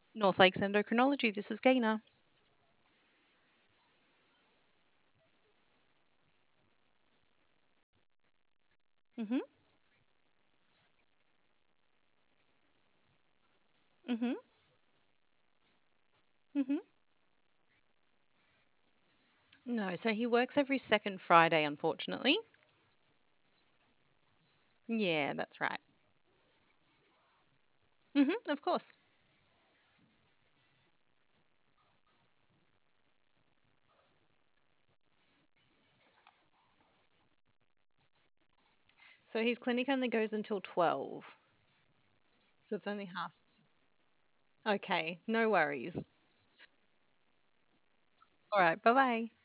North Lakes Endocrinology. This is Gaina. Mhm. Mhm. Mhm. No, so he works every second Friday, unfortunately. Yeah, that's right. Mhm. Of course. So his clinic only goes until 12. So it's only half. Okay, no worries. All right, bye bye.